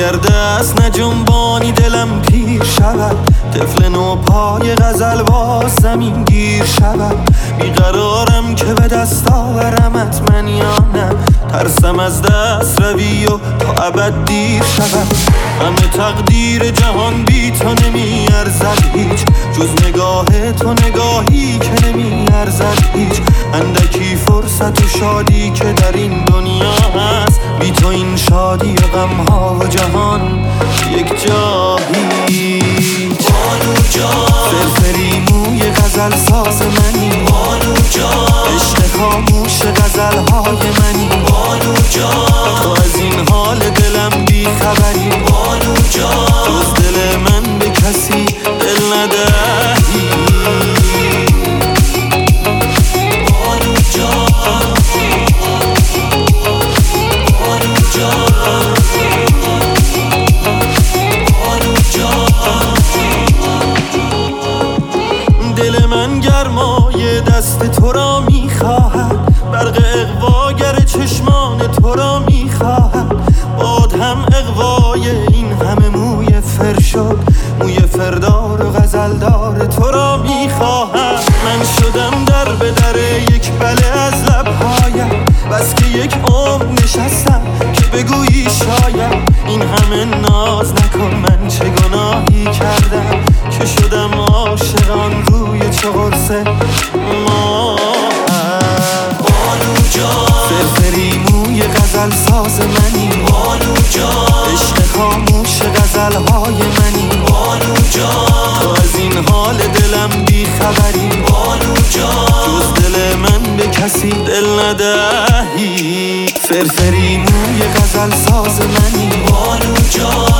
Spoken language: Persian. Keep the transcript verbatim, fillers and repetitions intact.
اگر دست نجنبانی دلم پیر شود، طفل نو پای غزل باز زمین گیر شود. بیقرارم که به دست آورمت من یا نه، ترسم از دست روی و تا ابد دیر شود. همه تقدیر جهان بی تو نمی ارزد هیچ، جز نگاه تو نگاهی که نمی ارزد هیچ. اندکی فرصت و شادی که در این دنیا هست، بی تو این شادی و غم ها و جهان یک جایی. بانو جان فرفری موی غزل ساز منی، بانو جان عشق خاموش غزل های منی. بانو جان تو از این حال دلم بی خبری، بانو جان جز دل من به کسی دل ندهی. بانو جان بانو جان بانو جان. دل من گرمای دست تو را میخواهد، برق اغواگر چشمان تو را میخواهد. باد هم اغوای این همه موی فر شد، موی فردار و غزلدار تو را میخواهد. من شدم در به در یک بله از لبهایم، بس که یک عمر نشستم که بگویی شاید. این همه ناز نکن، من چه گناهی کردم که شدم عاشقان روی چه قرص ما. بانو جان فرفری موی غزل ساز منی، بانو جان عشق خاموش غزل های منی. بانو جان تو از این حال دلم بی خبری، بانو جان جز دل من به کسی دل ندهی. فرفری موی غزل ساز منی، بانو جان